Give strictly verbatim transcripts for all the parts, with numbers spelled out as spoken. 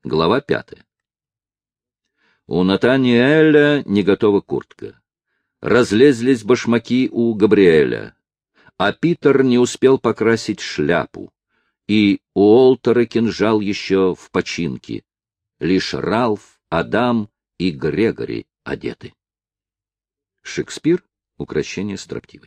Глава пятая. У Натаниэля не готова куртка. Разлезлись башмаки у Габриэля, а Питер не успел покрасить шляпу, и Уолтера кинжал еще в починке. Лишь Ралф, Адам и Грегори одеты. Шекспир. Укрощение строптивой.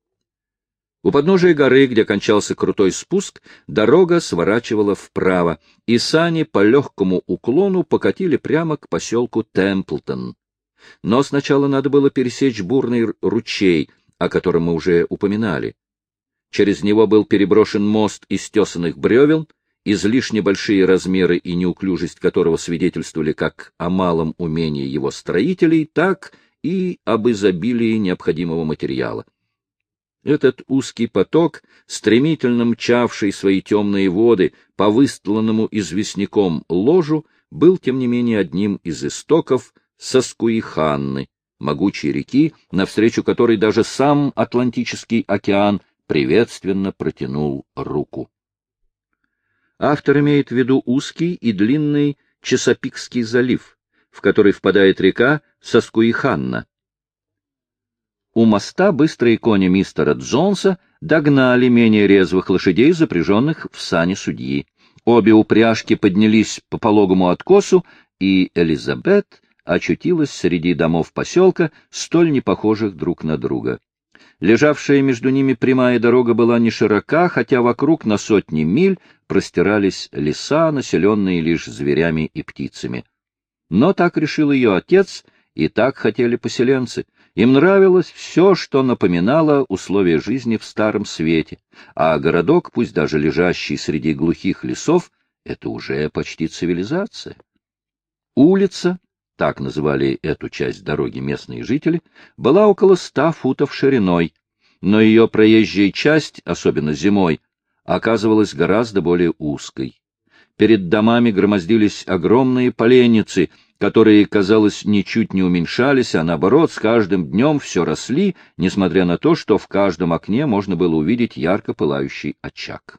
У подножия горы, где кончался крутой спуск, дорога сворачивала вправо, и сани по легкому уклону покатили прямо к поселку Темплтон. Но сначала надо было пересечь бурный ручей, о котором мы уже упоминали. Через него был переброшен мост из тесаных бревен, излишне большие размеры и неуклюжесть которого свидетельствовали как о малом умении его строителей, так и об изобилии необходимого материала. Этот узкий поток, стремительно мчавший свои темные воды по выстланному известняком ложу, был, тем не менее, одним из истоков Саскуиханны, могучей реки, навстречу которой даже сам Атлантический океан приветственно протянул руку. Автор имеет в виду узкий и длинный Чесапикский залив, в который впадает река Саскуиханна. У моста быстрые кони мистера Джонса догнали менее резвых лошадей, запряженных в сани судьи. Обе упряжки поднялись по пологому откосу, и Элизабет очутилась среди домов поселка, столь непохожих друг на друга. Лежавшая между ними прямая дорога была не широка, хотя вокруг на сотни миль простирались леса, населенные лишь зверями и птицами. Но так решил ее отец, и так хотели поселенцы. Им нравилось все, что напоминало условия жизни в Старом Свете, а городок, пусть даже лежащий среди глухих лесов, это уже почти цивилизация. Улица, так называли эту часть дороги местные жители, была около ста футов шириной, но ее проезжая часть, особенно зимой, оказывалась гораздо более узкой. Перед домами громоздились огромные поленницы, которые, казалось, ничуть не уменьшались, а наоборот, с каждым днем все росли, несмотря на то, что в каждом окне можно было увидеть ярко пылающий очаг.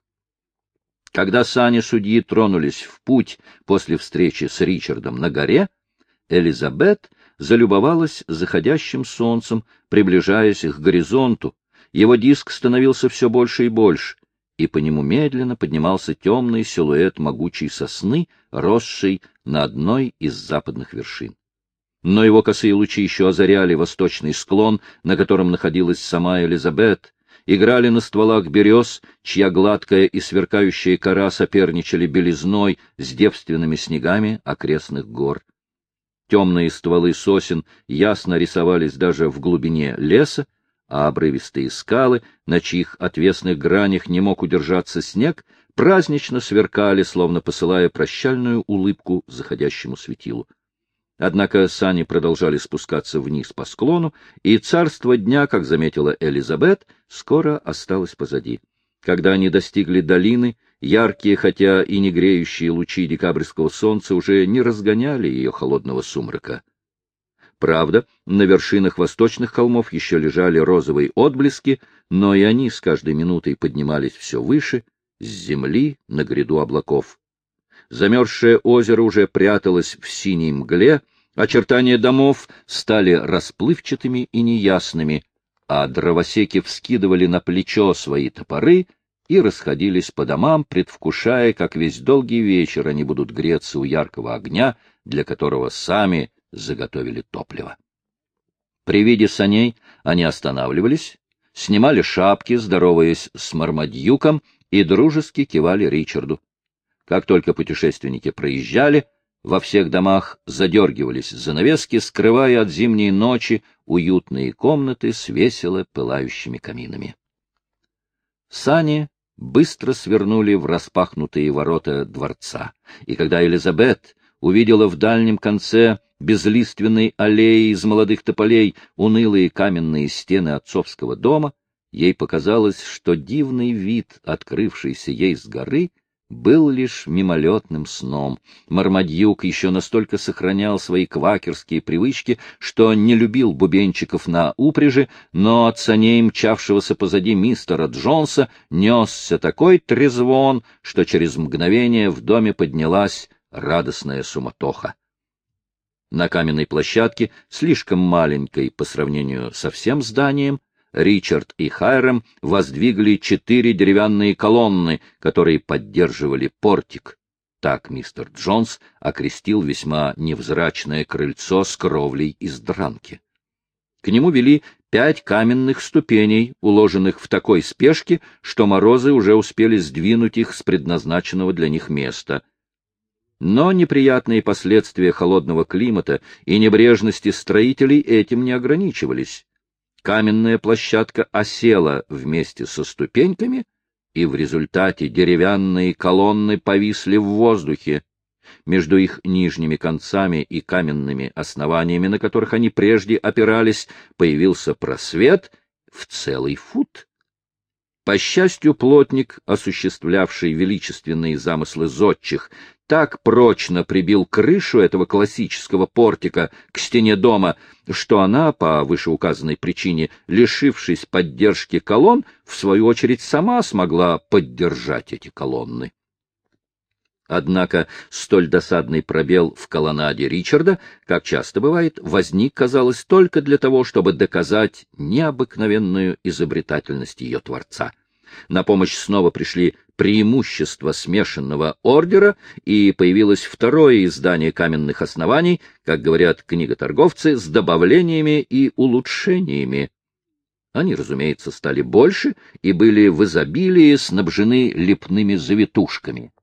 Когда сани судьи тронулись в путь после встречи с Ричардом на горе, Элизабет залюбовалась заходящим солнцем, приближаясь к горизонту. Его диск становился все больше и больше, и по нему медленно поднимался темный силуэт могучей сосны, росшей на одной из западных вершин. Но его косые лучи еще озаряли восточный склон, на котором находилась сама Элизабет, играли на стволах берез, чья гладкая и сверкающая кора соперничали белизной с девственными снегами окрестных гор. Темные стволы сосен ясно рисовались даже в глубине леса, а обрывистые скалы, на чьих отвесных гранях не мог удержаться снег, празднично сверкали, словно посылая прощальную улыбку заходящему светилу. Однако сани продолжали спускаться вниз по склону, и царство дня, как заметила Элизабет, скоро осталось позади. Когда они достигли долины, яркие, хотя и не греющие лучи декабрьского солнца уже не разгоняли ее холодного сумрака. Правда, на вершинах восточных холмов еще лежали розовые отблески, но и они с каждой минутой поднимались все выше, с земли на гряду облаков. Замерзшее озеро уже пряталось в синей мгле, очертания домов стали расплывчатыми и неясными, а дровосеки вскидывали на плечо свои топоры и расходились по домам, предвкушая, как весь долгий вечер они будут греться у яркого огня, для которого сами заготовили топливо. При виде саней они останавливались, снимали шапки, здороваясь с Мармадьюком, и дружески кивали Ричарду. Как только путешественники проезжали, во всех домах задергивались занавески, скрывая от зимней ночи уютные комнаты с весело пылающими каминами. Сани быстро свернули в распахнутые ворота дворца, и когда Элизабет увидела в дальнем конце безлиственной аллеи из молодых тополей унылые каменные стены отцовского дома, ей показалось, что дивный вид, открывшийся ей с горы, был лишь мимолетным сном. Мармадьюк еще настолько сохранял свои квакерские привычки, что не любил бубенчиков на упряжи, но от саней, мчавшегося позади мистера Джонса, несся такой трезвон, что через мгновение в доме поднялась радостная суматоха. На каменной площадке, слишком маленькой по сравнению со всем зданием, Ричард и Хайрам воздвигли четыре деревянные колонны, которые поддерживали портик. Так мистер Джонс окрестил весьма невзрачное крыльцо с кровлей из дранки. К нему вели пять каменных ступеней, уложенных в такой спешке, что морозы уже успели сдвинуть их с предназначенного для них места. Но неприятные последствия холодного климата и небрежности строителей этим не ограничивались. Каменная площадка осела вместе со ступеньками, и в результате деревянные колонны повисли в воздухе. Между их нижними концами и каменными основаниями, на которых они прежде опирались, появился просвет в целый фут. По счастью, плотник, осуществлявший величественные замыслы зодчих, так прочно прибил крышу этого классического портика к стене дома, что она, по вышеуказанной причине, лишившись поддержки колонн, в свою очередь сама смогла поддержать эти колонны. Однако столь досадный пробел в колоннаде Ричарда, как часто бывает, возник, казалось, только для того, чтобы доказать необыкновенную изобретательность ее творца. На помощь снова пришли преимущества смешанного ордера, и появилось второе издание каменных оснований, как говорят книготорговцы, с добавлениями и улучшениями. Они, разумеется, стали больше и были в изобилии снабжены лепными завитушками.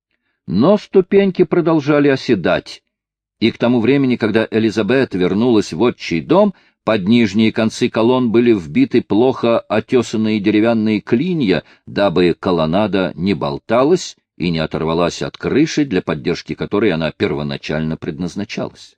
Но ступеньки продолжали оседать, и к тому времени, когда Элизабет вернулась в отчий дом, под нижние концы колонн были вбиты плохо отесанные деревянные клинья, дабы колоннада не болталась и не оторвалась от крыши, для поддержки которой она первоначально предназначалась.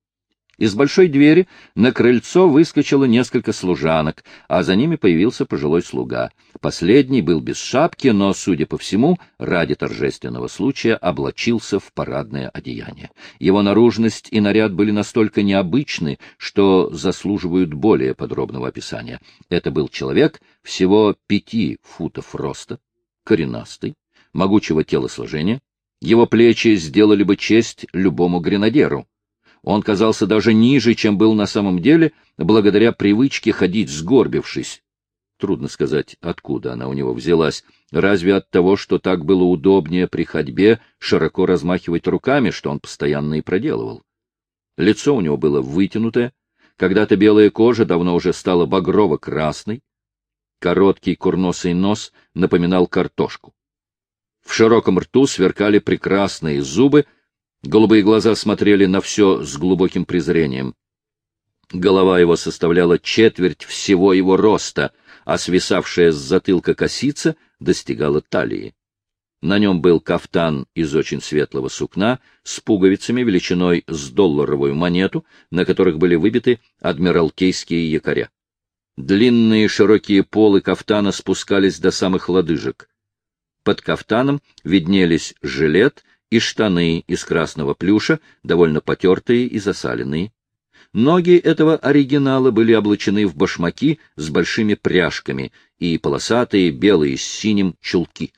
Из большой двери на крыльцо выскочило несколько служанок, а за ними появился пожилой слуга. Последний был без шапки, но, судя по всему, ради торжественного случая облачился в парадное одеяние. Его наружность и наряд были настолько необычны, что заслуживают более подробного описания. Это был человек всего пяти футов роста, коренастый, могучего телосложения. Его плечи сделали бы честь любому гренадеру. Он казался даже ниже, чем был на самом деле, благодаря привычке ходить сгорбившись. Трудно сказать, откуда она у него взялась. Разве от того, что так было удобнее при ходьбе широко размахивать руками, что он постоянно и проделывал. Лицо у него было вытянутое, когда-то белая кожа давно уже стала багрово-красной. Короткий курносый нос напоминал картошку. В широком рту сверкали прекрасные зубы, голубые глаза смотрели на все с глубоким презрением. Голова его составляла четверть всего его роста, а свисавшая с затылка косица достигала талии. На нем был кафтан из очень светлого сукна с пуговицами величиной с долларовую монету, на которых были выбиты адмиралтейские якоря. Длинные широкие полы кафтана спускались до самых лодыжек. Под кафтаном виднелись жилет и штаны из красного плюша, довольно потертые и засаленные. Ноги этого оригинала были облачены в башмаки с большими пряжками и полосатые белые с синим чулки.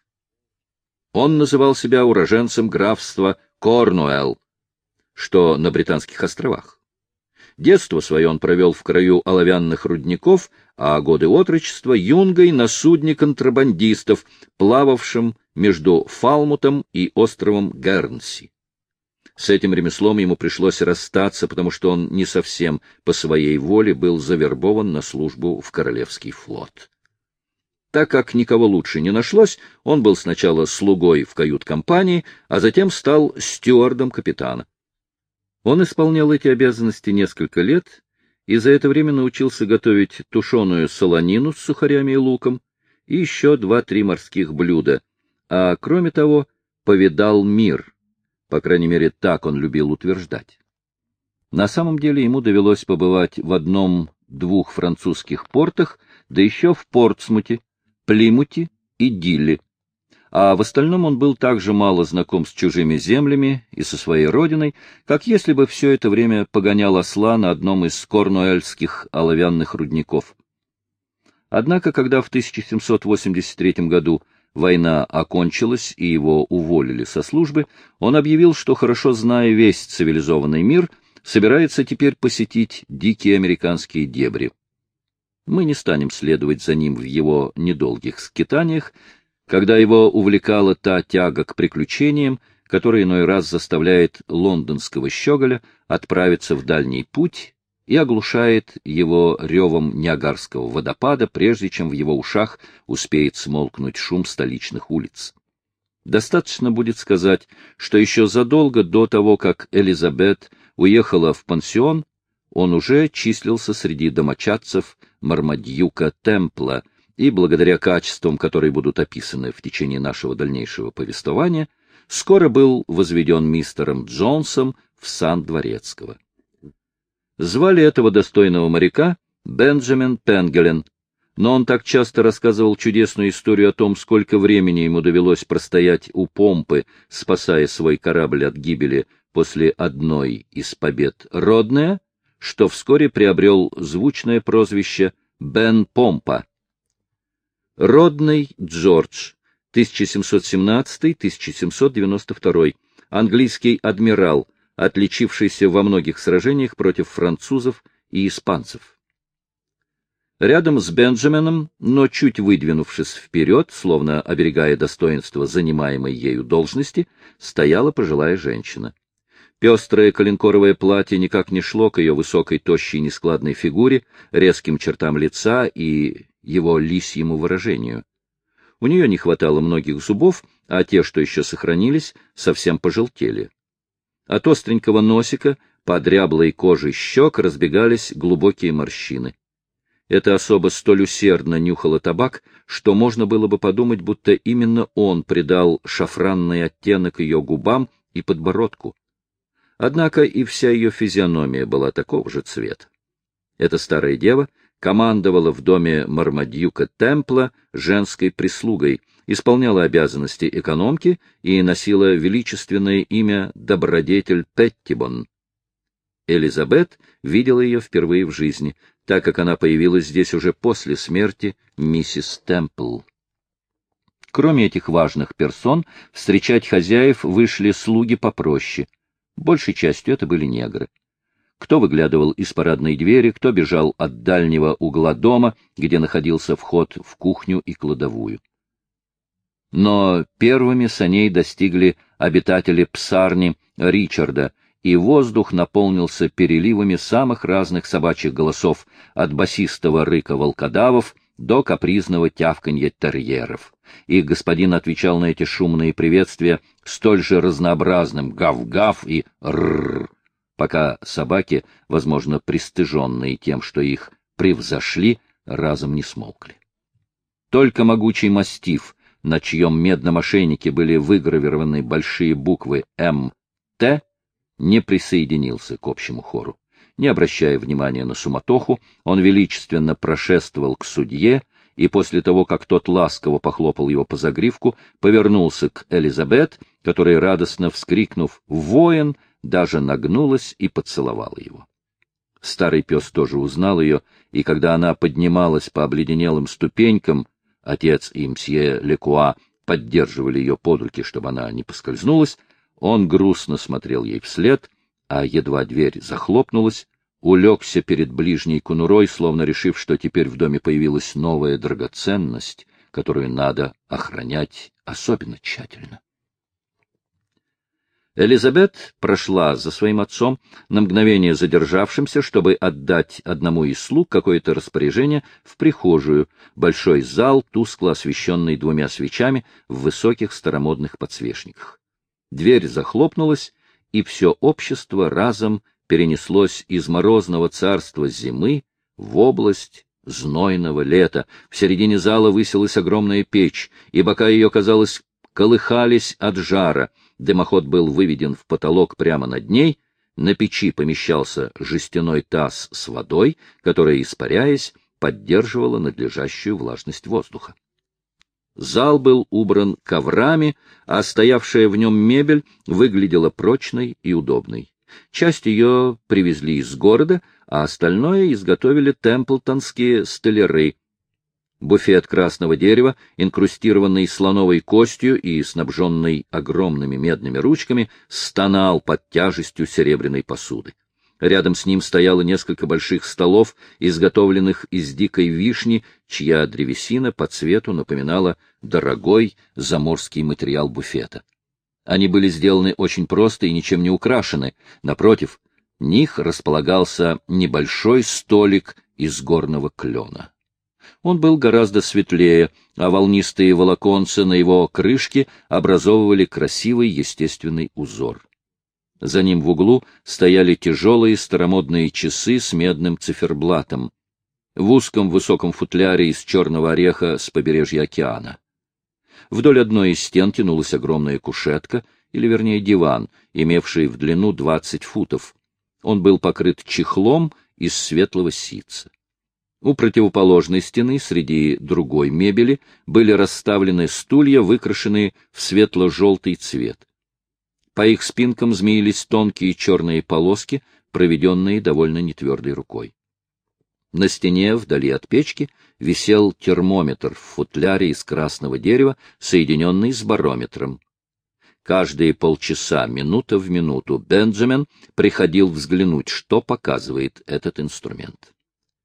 Он называл себя уроженцем графства Корнуэлл, что на Британских островах. Детство свое он провел в краю оловянных рудников, а годы отрочества — юнгой на судне контрабандистов, плававшем между Фалмутом и островом Гернси. С этим ремеслом ему пришлось расстаться, потому что он не совсем по своей воле был завербован на службу в Королевский флот. Так как никого лучше не нашлось, он был сначала слугой в кают-компании, а затем стал стюардом капитана. Он исполнял эти обязанности несколько лет и за это время научился готовить тушеную солонину с сухарями и луком и еще два-три морских блюда, а кроме того повидал мир, по крайней мере, так он любил утверждать. На самом деле ему довелось побывать в одном-двух французских портах, да еще в Портсмуте, Плимуте и Дилле. А в остальном он был так же мало знаком с чужими землями и со своей родиной, как если бы все это время погонял осла на одном из корнуэльских оловянных рудников. Однако, когда в тысяча семьсот восемьдесят третьем году война окончилась и его уволили со службы, он объявил, что, хорошо зная весь цивилизованный мир, собирается теперь посетить дикие американские дебри. Мы не станем следовать за ним в его недолгих скитаниях, когда его увлекала та тяга к приключениям, которая иной раз заставляет лондонского щеголя отправиться в дальний путь и оглушает его ревом Ниагарского водопада, прежде чем в его ушах успеет смолкнуть шум столичных улиц. Достаточно будет сказать, что еще задолго до того, как Элизабет уехала в пансион, он уже числился среди домочадцев Мармадьюка Темпла, и благодаря качествам, которые будут описаны в течение нашего дальнейшего повествования, скоро был возведен мистером Джонсом в сан Дворецкого. Звали этого достойного моряка Бенджамин Пенгелен, но он так часто рассказывал чудесную историю о том, сколько времени ему довелось простоять у помпы, спасая свой корабль от гибели после одной из побед Роднея, что вскоре приобрел звучное прозвище Бен Помпа. Родней Джордж, тысяча семьсот семнадцатый — тысяча семьсот девяносто второй, английский адмирал, отличившийся во многих сражениях против французов и испанцев. Рядом с Бенджамином, но чуть выдвинувшись вперед, словно оберегая достоинство занимаемой ею должности, стояла пожилая женщина. Пестрое коленкоровое платье никак не шло к ее высокой, тощей, нескладной фигуре, резким чертам лица и его лисьему выражению. У нее не хватало многих зубов, а те, что еще сохранились, совсем пожелтели. От остренького носика по дряблой коже щек разбегались глубокие морщины. Эта особа столь усердно нюхала табак, что можно было бы подумать, будто именно он придал шафранный оттенок ее губам и подбородку. Однако и вся ее физиономия была такого же цвета. Эта старая дева командовала в доме Мармадьюка Темпла женской прислугой, исполняла обязанности экономки и носила величественное имя добродетель Петтибон. Элизабет видела ее впервые в жизни, так как она появилась здесь уже после смерти миссис Темпл. Кроме этих важных персон, встречать хозяев вышли слуги попроще. Большей частью это были негры. Кто выглядывал из парадной двери, кто бежал от дальнего угла дома, где находился вход в кухню и кладовую. Но первыми саней достигли обитатели псарни Ричарда, и воздух наполнился переливами самых разных собачьих голосов, от басистого рыка волкодавов до капризного тявканья терьеров. И господин отвечал на эти шумные приветствия столь же разнообразным гав-гав и рррр, пока собаки, возможно, пристыженные тем, что их превзошли, разом не смолкли. Только могучий мастиф, на чьем медном ошейнике были выгравированы большие буквы М Т, не присоединился к общему хору. Не обращая внимания на суматоху, он величественно прошествовал к судье, и после того, как тот ласково похлопал его по загривку, повернулся к Элизабет, которая, радостно вскрикнув «Воин!», даже нагнулась и поцеловала его. Старый пес тоже узнал ее, и когда она поднималась по обледенелым ступенькам, отец и мсье Лекуа поддерживали ее под руки, чтобы она не поскользнулась, он грустно смотрел ей вслед, а едва дверь захлопнулась, улегся перед ближней конурой, словно решив, что теперь в доме появилась новая драгоценность, которую надо охранять особенно тщательно. Элизабет прошла за своим отцом, на мгновение задержавшимся, чтобы отдать одному из слуг какое-то распоряжение в прихожую, большой зал, тускло освещенный двумя свечами в высоких старомодных подсвечниках. Дверь захлопнулась, и все общество разом перенеслось из морозного царства зимы в область знойного лета. В середине зала высилась огромная печь, и бока ее, казалось, колыхались от жара. Дымоход был выведен в потолок прямо над ней, на печи помещался жестяной таз с водой, которая, испаряясь, поддерживала надлежащую влажность воздуха. Зал был убран коврами, а стоявшая в нем мебель выглядела прочной и удобной. Часть ее привезли из города, а остальное изготовили темплтонские столяры. Буфет красного дерева, инкрустированный слоновой костью и снабженный огромными медными ручками, стонал под тяжестью серебряной посуды. Рядом с ним стояло несколько больших столов, изготовленных из дикой вишни, чья древесина по цвету напоминала дорогой заморский материал буфета. Они были сделаны очень просто и ничем не украшены. Напротив них располагался небольшой столик из горного клена. Он был гораздо светлее, а волнистые волоконца на его крышке образовывали красивый естественный узор. За ним в углу стояли тяжелые старомодные часы с медным циферблатом в узком высоком футляре из черного ореха с побережья океана. Вдоль одной из стен тянулась огромная кушетка, или, вернее, диван, имевший в длину двадцать футов. Он был покрыт чехлом из светлого ситца. У противоположной стены, среди другой мебели, были расставлены стулья, выкрашенные в светло-желтый цвет. По их спинкам змеились тонкие черные полоски, проведенные довольно нетвердой рукой. На стене, вдали от печки, висел термометр в футляре из красного дерева, соединенный с барометром. Каждые полчаса, минута в минуту, Бенджамин приходил взглянуть, что показывает этот инструмент.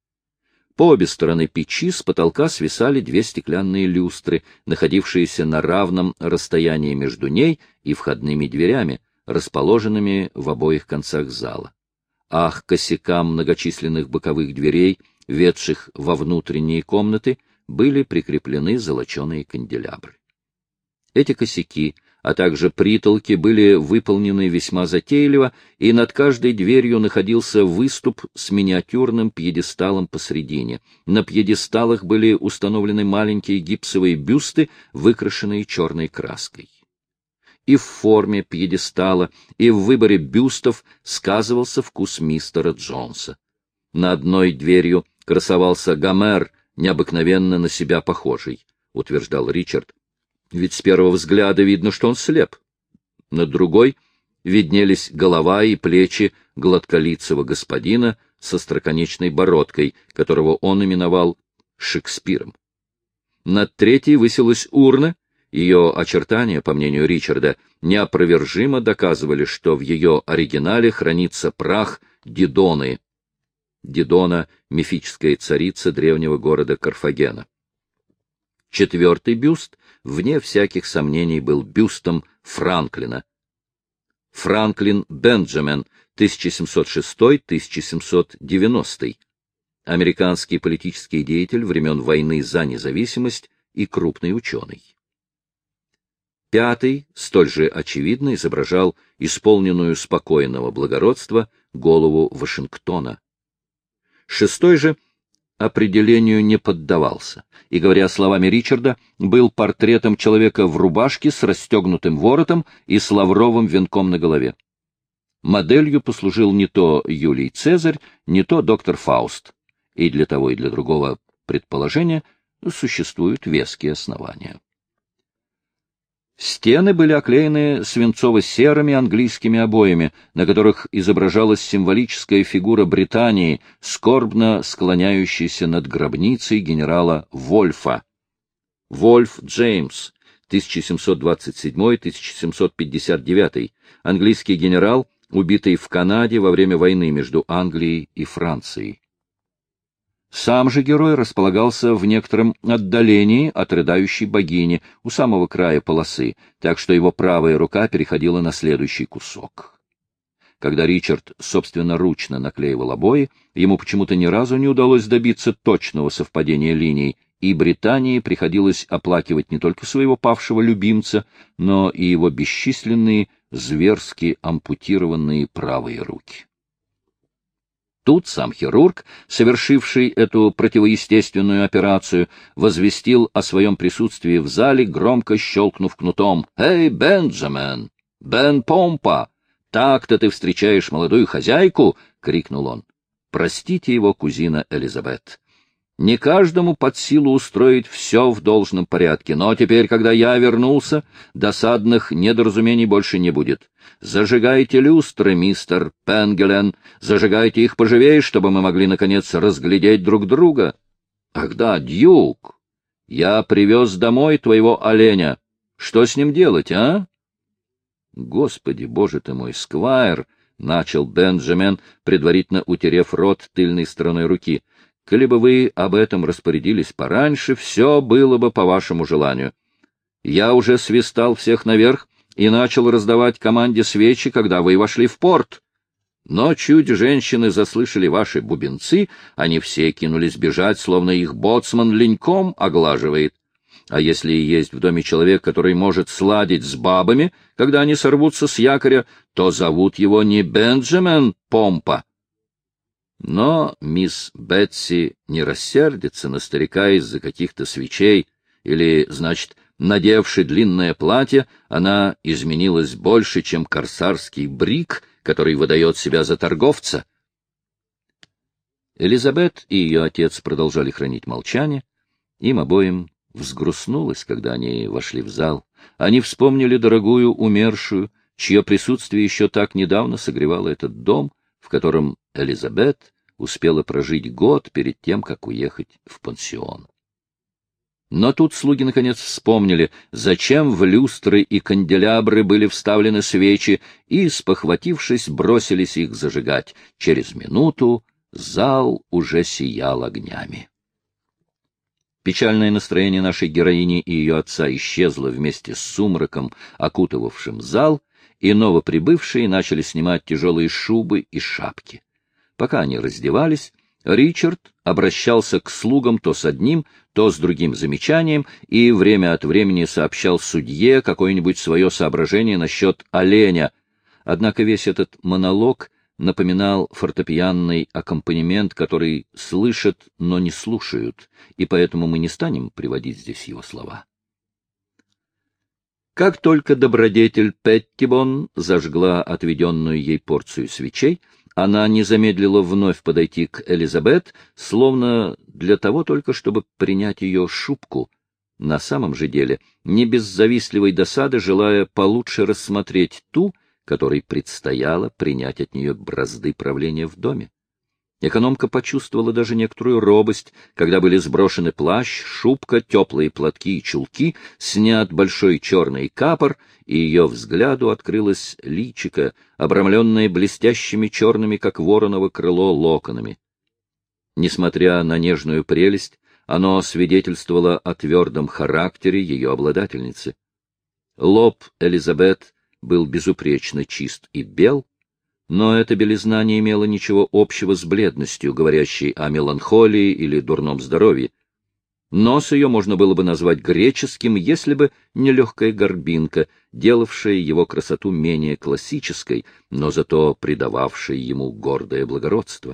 По обе стороны печи с потолка свисали две стеклянные люстры, находившиеся на равном расстоянии между ней и входными дверями, расположенными в обоих концах зала. А к косякам многочисленных боковых дверей, ведших во внутренние комнаты, были прикреплены золоченые канделябры. Эти косяки, а также притолки были выполнены весьма затейливо, и над каждой дверью находился выступ с миниатюрным пьедесталом посредине. На пьедесталах были установлены маленькие гипсовые бюсты, выкрашенные черной краской. И в форме пьедестала, и в выборе бюстов сказывался вкус мистера Джонса. На одной дверью красовался Гомер, необыкновенно на себя похожий, утверждал Ричард. Ведь с первого взгляда видно, что он слеп. На другой виднелись голова и плечи гладколицего господина со остроконечной бородкой, которого он именовал Шекспиром. Над третьей высилась урна. Ее очертания, по мнению Ричарда, неопровержимо доказывали, что в ее оригинале хранится прах Дидоны. Дидона — мифическая царица древнего города Карфагена. Четвертый бюст, вне всяких сомнений, был бюстом Франклина. Франклин Бенджамин, тысяча семьсот шестой — тысяча семьсот девяностый, американский политический деятель времен войны за независимость и крупный ученый. Пятый, столь же очевидно, изображал исполненную спокойного благородства голову Вашингтона. Шестой же определению не поддавался, и, говоря словами Ричарда, был портретом человека в рубашке с расстегнутым воротом и с лавровым венком на голове. Моделью послужил не то Юлий Цезарь, не то доктор Фауст, и для того и для другого предположения существуют веские основания. Стены были оклеены свинцово-серыми английскими обоями, на которых изображалась символическая фигура Британии, скорбно склоняющаяся над гробницей генерала Вольфа. Вольф Джеймс, тысяча семьсот двадцать седьмой — тысяча семьсот пятьдесят девятый, английский генерал, убитый в Канаде во время войны между Англией и Францией. Сам же герой располагался в некотором отдалении от рыдающей богини, у самого края полосы, так что его правая рука переходила на следующий кусок. Когда Ричард собственноручно наклеивал обои, ему почему-то ни разу не удалось добиться точного совпадения линий, и Британии приходилось оплакивать не только своего павшего любимца, но и его бесчисленные зверски ампутированные правые руки. Тут сам хирург, совершивший эту противоестественную операцию, возвестил о своем присутствии в зале, громко щелкнув кнутом. «Эй, Бенджамин! Бен Помпа! Так-то ты встречаешь молодую хозяйку!» — крикнул он. «Простите его, кузина Элизабет. Не каждому под силу устроить все в должном порядке, но теперь, когда я вернулся, досадных недоразумений больше не будет. Зажигайте люстры, мистер Пенгелен, зажигайте их поживее, чтобы мы могли, наконец, разглядеть друг друга. Ах да, Дьюк, Я привез домой твоего оленя. Что с ним делать, а? Господи, боже ты мой, сквайр, — начал Бенджамин, предварительно утерев рот тыльной стороной руки. — Коли бы вы об этом распорядились пораньше, все было бы по вашему желанию. Я уже свистал всех наверх и начал раздавать команде свечи, когда вы вошли в порт. Но чуть женщины заслышали ваши бубенцы, они все кинулись бежать, словно их боцман леньком оглаживает. А если и есть в доме человек, который может сладить с бабами, когда они сорвутся с якоря, то зовут его не Бенджамин Помпа. Но мисс Бетси не рассердится на старика из-за каких-то свечей, или, значит, надевши длинное платье, она изменилась больше, чем корсарский брик, который выдает себя за торговца. Элизабет и ее отец продолжали хранить молчание. Им обоим взгрустнулось, когда они вошли в зал. Они вспомнили дорогую умершую, чье присутствие еще так недавно согревало этот дом, в котором Элизабет успела прожить год перед тем, как уехать в пансион. Но тут слуги наконец вспомнили, зачем в люстры и канделябры были вставлены свечи, и, спохватившись, бросились их зажигать. Через минуту зал уже сиял огнями. Печальное настроение нашей героини и ее отца исчезло вместе с сумраком, окутывавшим зал, и новоприбывшие начали снимать тяжелые шубы и шапки. Пока они раздевались, Ричард обращался к слугам то с одним, то с другим замечанием и время от времени сообщал судье какое-нибудь свое соображение насчет оленя. Однако весь этот монолог напоминал фортепианный аккомпанемент, который слышат, но не слушают, и поэтому мы не станем приводить здесь его слова. Как только добродетель Петтибон зажгла отведенную ей порцию свечей, она не замедлила вновь подойти к Элизабет, словно для того только, чтобы принять ее шубку, на самом же деле, не без завистливой досады, желая получше рассмотреть ту, которой предстояло принять от нее бразды правления в доме. Экономка почувствовала даже некоторую робость, когда были сброшены плащ, шубка, теплые платки и чулки, снят большой черный капор, и ее взгляду открылось личико, обрамленное блестящими черными, как вороново крыло, локонами. Несмотря на нежную прелесть, оно свидетельствовало о твердом характере ее обладательницы. Лоб Элизабет был безупречно чист и бел, но эта белизна не имела ничего общего с бледностью, говорящей о меланхолии или дурном здоровье. Нос ее можно было бы назвать греческим, если бы не легкая горбинка, делавшая его красоту менее классической, но зато придававшей ему гордое благородство.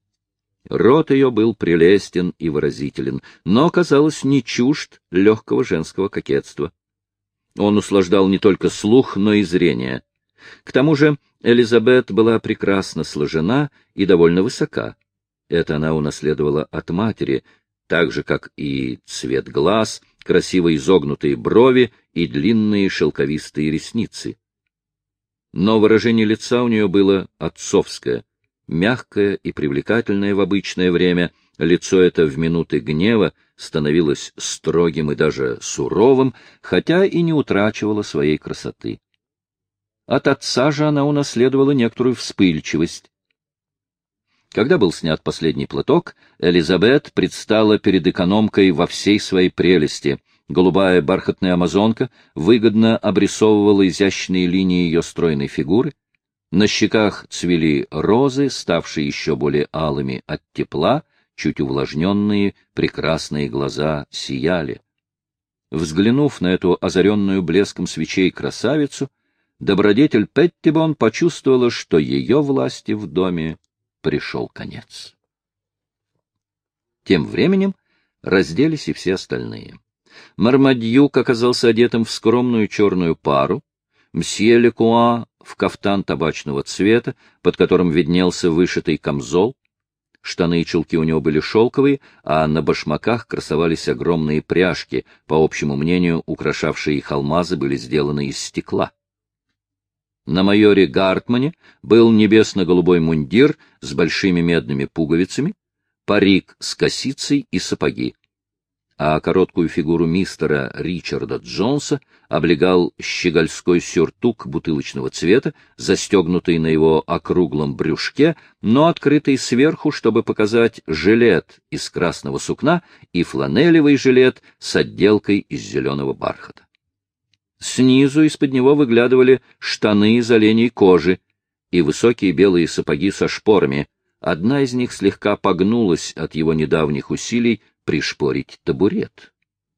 Рот ее был прелестен и выразителен, но, казалось, не чужд легкого женского кокетства. Он услаждал не только слух, но и зрение. К тому же Элизабет была прекрасно сложена и довольно высока. Это она унаследовала от матери, так же, как и цвет глаз, красиво изогнутые брови и длинные шелковистые ресницы. Но выражение лица у нее было отцовское, мягкое и привлекательное в обычное время. Лицо это в минуты гнева становилось строгим и даже суровым, хотя и не утрачивало своей красоты. От отца же она унаследовала некоторую вспыльчивость. Когда был снят последний платок, Элизабет предстала перед экономкой во всей своей прелести. Голубая бархатная амазонка выгодно обрисовывала изящные линии ее стройной фигуры. На щеках цвели розы, ставшие еще более алыми от тепла, чуть увлажненные, прекрасные глаза сияли. Взглянув на эту озаренную блеском свечей красавицу, добродетель Петтибон почувствовала, что ее власти в доме пришел конец. Тем временем разделись и все остальные. Мармадьюк оказался одетым в скромную черную пару, мсье Лекуа в кафтан табачного цвета, под которым виднелся вышитый камзол. Штаны и чулки у него были шелковые, а на башмаках красовались огромные пряжки, по общему мнению, украшавшие их алмазы были сделаны из стекла. На майоре Гартмане был небесно-голубой мундир с большими медными пуговицами, парик с косицей и сапоги. а короткую фигуру мистера Ричарда Джонса облегал щегольской сюртук бутылочного цвета, застегнутый на его округлом брюшке, но открытый сверху, чтобы показать жилет из красного сукна и фланелевый жилет с отделкой из зеленого бархата. Снизу из-под него выглядывали штаны из оленей кожи и высокие белые сапоги со шпорами. Одна из них слегка погнулась от его недавних усилий пришпорить табурет.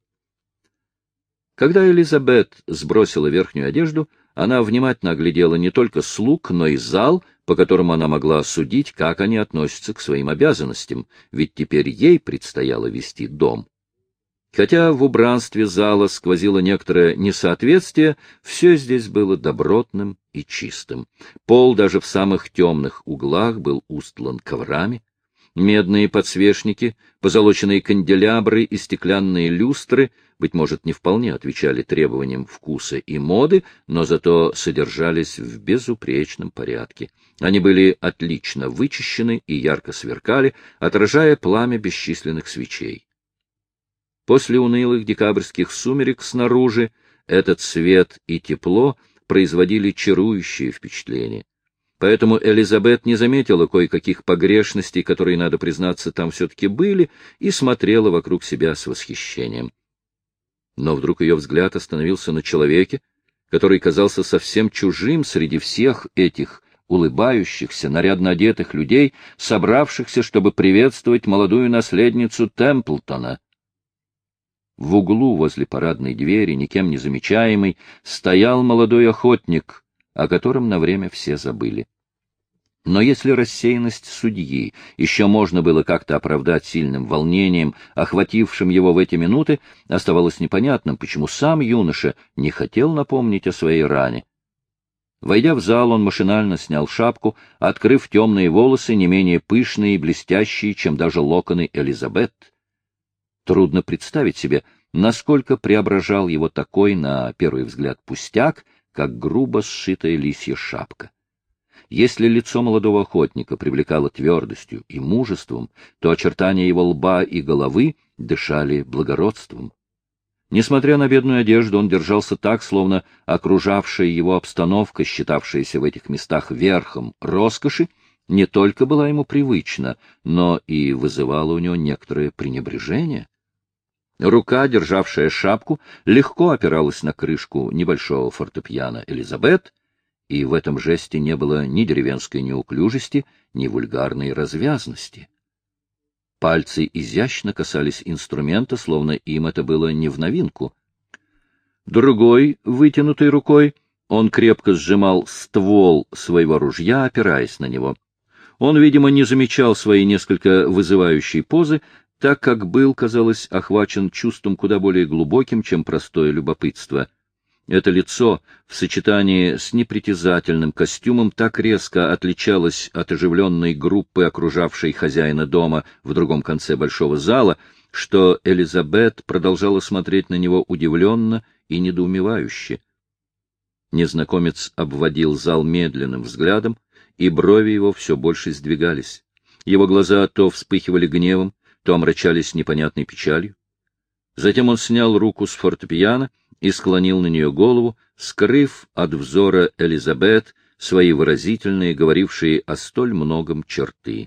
Когда Элизабет сбросила верхнюю одежду, она внимательно оглядела не только слуг, но и зал, по которому она могла судить, как они относятся к своим обязанностям, ведь теперь ей предстояло вести дом. Хотя в убранстве зала сквозило некоторое несоответствие, все здесь было добротным и чистым. Пол даже в самых темных углах был устлан коврами. Медные подсвечники, позолоченные канделябры и стеклянные люстры, быть может, не вполне отвечали требованиям вкуса и моды, но зато содержались в безупречном порядке. Они были отлично вычищены и ярко сверкали, отражая пламя бесчисленных свечей. После унылых декабрьских сумерек снаружи этот свет и тепло производили чарующее впечатление. Поэтому Элизабет не заметила кое-каких погрешностей, которые, надо признаться, там все-таки были, и смотрела вокруг себя с восхищением. Но вдруг ее взгляд остановился на человеке, который казался совсем чужим среди всех этих улыбающихся, нарядно одетых людей, собравшихся, чтобы приветствовать молодую наследницу Темплтона. В углу возле парадной двери, никем не замечаемый, стоял молодой охотник, о котором на время все забыли. Но если рассеянность судьи еще можно было как-то оправдать сильным волнением, охватившим его в эти минуты, оставалось непонятным, почему сам юноша не хотел напомнить о своей ране. Войдя в зал, он машинально снял шапку, открыв темные волосы, не менее пышные и блестящие, чем даже локоны Элизабет. Трудно представить себе, насколько преображал его такой, на первый взгляд, пустяк, как грубо сшитая лисья шапка. Если лицо молодого охотника привлекало твердостью и мужеством, то очертания его лба и головы дышали благородством. Несмотря на бедную одежду, он держался так, словно окружавшая его обстановка, считавшаяся в этих местах верхом роскоши, не только была ему привычна, но и вызывала у него некоторое пренебрежение. Рука, державшая шапку, легко опиралась на крышку небольшого фортепиано Элизабет, и в этом жесте не было ни деревенской неуклюжести, ни вульгарной развязности. Пальцы изящно касались инструмента, словно им это было не в новинку. Другой, вытянутой рукой, он крепко сжимал ствол своего ружья, опираясь на него. Он, видимо, не замечал своей несколько вызывающей позы, так как был, казалось, охвачен чувством куда более глубоким, чем простое любопытство. Это лицо в сочетании с непритязательным костюмом так резко отличалось от оживленной группы, окружавшей хозяина дома в другом конце большого зала, что Элизабет продолжала смотреть на него удивленно и недоумевающе. Незнакомец обводил зал медленным взглядом, и брови его все больше сдвигались. Его глаза то вспыхивали гневом, то омрачались непонятной печалью. Затем он снял руку с фортепиано и склонил на нее голову, скрыв от взора Элизабет свои выразительные, говорившие о столь многом черты.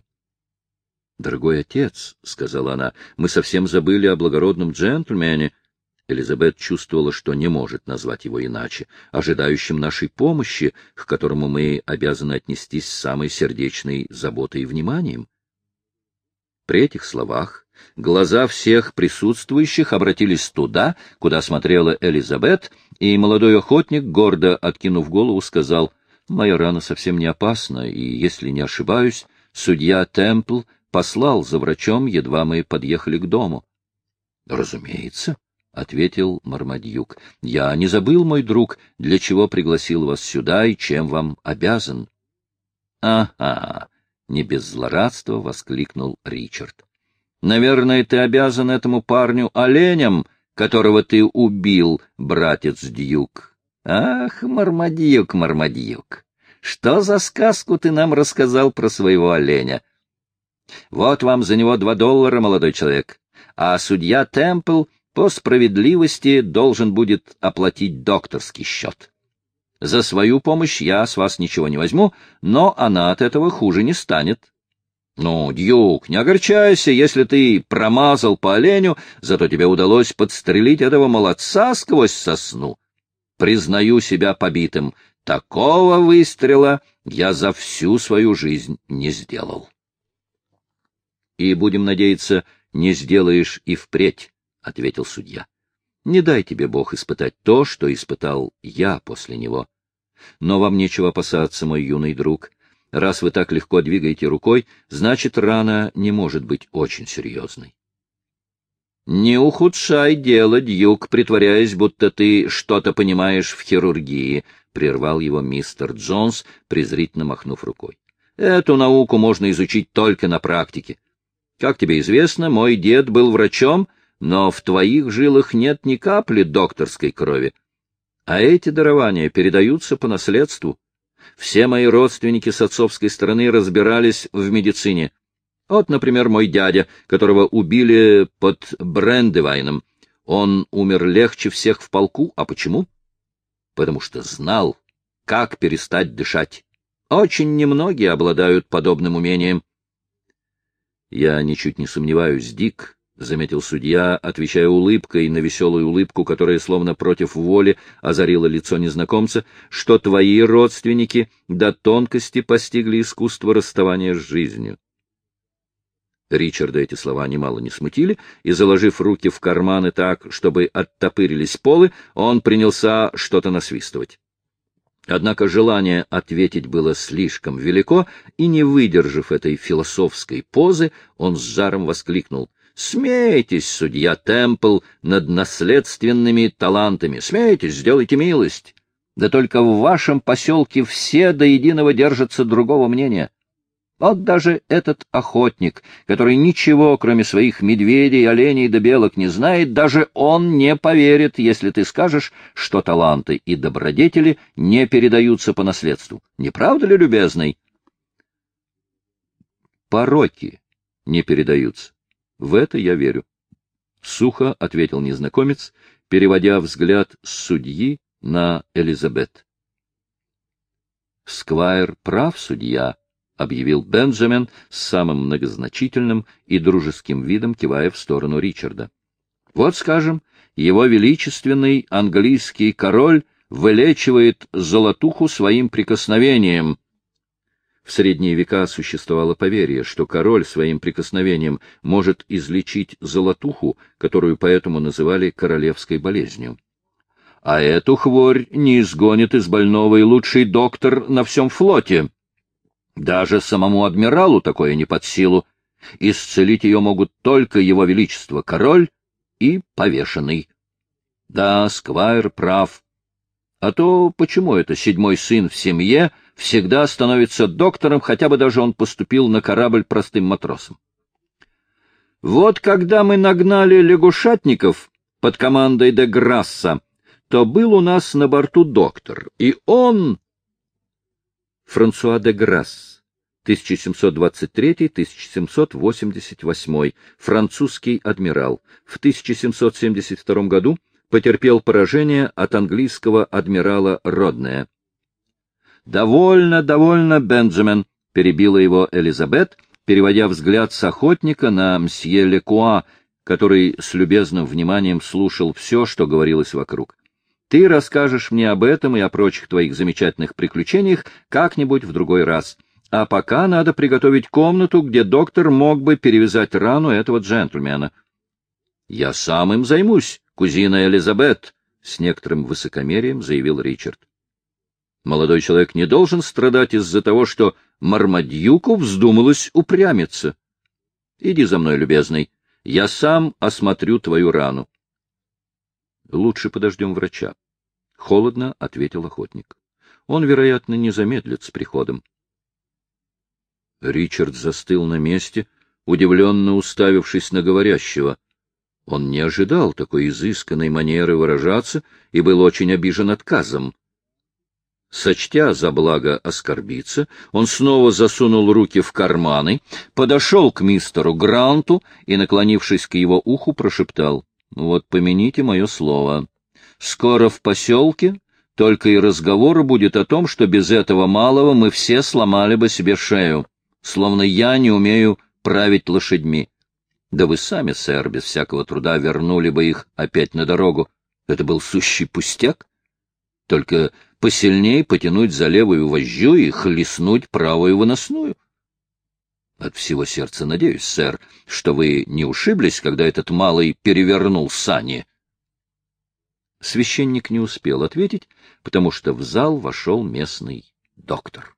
— Дорогой отец, — сказала она, — мы совсем забыли о благородном джентльмене. Элизабет чувствовала, что не может назвать его иначе, ожидающим нашей помощи, к которому мы обязаны отнестись с самой сердечной заботой и вниманием. При этих словах глаза всех присутствующих обратились туда, куда смотрела Элизабет, и молодой охотник, гордо откинув голову, сказал: «Моя рана совсем не опасна, и, если не ошибаюсь, судья Темпл послал за врачом, едва мы подъехали к дому». «Разумеется», — ответил Мармадьюк, — «я не забыл, мой друг, для чего пригласил вас сюда и чем вам обязан». «Ага», — не без злорадства воскликнул Ричард. «Наверное, ты обязан этому парню оленям, которого ты убил, братец Дьюк. Ах, Мармадьюк, Мармадьюк, что за сказку ты нам рассказал про своего оленя? Вот вам за него два доллара, молодой человек. а судья Темпл по справедливости должен будет оплатить докторский счет. За свою помощь я с вас ничего не возьму, но она от этого хуже не станет. Ну, Дьюк, не огорчайся, если ты промазал по оленю, зато тебе удалось подстрелить этого молодца сквозь сосну. Признаю себя побитым. Такого выстрела я за всю свою жизнь не сделал. И, будем надеяться, не сделаешь и впредь, — ответил судья. Не дай тебе Бог испытать то, что испытал я после него. Но вам нечего опасаться, мой юный друг. Раз вы так легко двигаете рукой, значит, рана не может быть очень серьезной. Не ухудшай дело, Дьюк, притворяясь, будто ты что-то понимаешь в хирургии, — прервал его мистер Джонс, презрительно махнув рукой. Эту науку можно изучить только на практике. Как тебе известно, мой дед был врачом, но в твоих жилах нет ни капли докторской крови. А эти дарования передаются по наследству. Все мои родственники с отцовской стороны разбирались в медицине. Вот, например, мой дядя, которого убили под Брендивайном. Он умер легче всех в полку. А почему? Потому что знал, как перестать дышать. Очень немногие обладают подобным умением. — Я ничуть не сомневаюсь, Дик, — заметил судья, отвечая улыбкой на веселую улыбку, которая словно против воли озарила лицо незнакомца, — что твои родственники до тонкости постигли искусство расставания с жизнью. Ричарда эти слова немало не смутили, и, заложив руки в карманы так, чтобы оттопырились полы, он принялся что-то насвистывать. Однако желание ответить было слишком велико, и, не выдержав этой философской позы, он с жаром воскликнул: «Смейтесь, судья Темпл, над наследственными талантами! Смейтесь, сделайте милость! Да только в вашем поселке все до единого держатся другого мнения. Вот даже этот охотник, который ничего, кроме своих медведей, оленей да белок, не знает, даже он не поверит, если ты скажешь, что таланты и добродетели не передаются по наследству. Не правда ли, любезный? Пороки не передаются. В это я верю. Сухо ответил незнакомец, переводя взгляд с судьи на Элизабет. Сквайр прав, судья, — объявил Бенджамин с самым многозначительным и дружеским видом, кивая в сторону Ричарда. — Вот, скажем, его величественный английский король вылечивает золотуху своим прикосновением. В средние века существовало поверье, что король своим прикосновением может излечить золотуху, которую поэтому называли королевской болезнью. А эту хворь не изгонит из больного и лучший доктор на всем флоте. Даже самому адмиралу такое не под силу. Исцелить ее могут только его величество король и повешенный. Да, Сквайр прав. А то почему это седьмой сын в семье всегда становится доктором, хотя бы даже он поступил на корабль простым матросом? Вот когда мы нагнали лягушатников под командой де Грасса, то был у нас на борту доктор, и он... Франсуа де Грасс, тысяча семьсот двадцать третий — тысяча семьсот восемьдесят восьмой, французский адмирал, в тысяча семьсот семьдесят втором году потерпел поражение от английского адмирала Роднея. «Довольно, довольно, Бенджамин», — перебила его Элизабет, переводя взгляд с охотника на мсье Лекуа, который с любезным вниманием слушал все, что говорилось вокруг. Ты расскажешь мне об этом и о прочих твоих замечательных приключениях как-нибудь в другой раз. А пока надо приготовить комнату, где доктор мог бы перевязать рану этого джентльмена. — Я сам им займусь, кузина Элизабет, — с некоторым высокомерием заявил Ричард. Молодой человек не должен страдать из-за того, что Мармадьюку вздумалось упрямиться. Иди за мной, любезный, я сам осмотрю твою рану. — Лучше подождем врача, — холодно ответил охотник. Он, вероятно, не замедлит с приходом. Ричард застыл на месте, удивленно уставившись на говорящего. Он не ожидал такой изысканной манеры выражаться и был очень обижен отказом. Сочтя за благо оскорбиться, он снова засунул руки в карманы, подошел к мистеру Гранту и, наклонившись к его уху, прошептал: «Вот помяните мое слово. Скоро в поселке только и разговора будет о том, что без этого малого мы все сломали бы себе шею, словно я не умею править лошадьми. Да вы сами, сэр, без всякого труда вернули бы их опять на дорогу. Это был сущий пустяк. Только посильней потянуть за левую вожжу и хлестнуть правую выносную. От всего сердца надеюсь, сэр, что вы не ушиблись, когда этот малый перевернул сани». Священник не успел ответить, потому что в зал вошел местный доктор.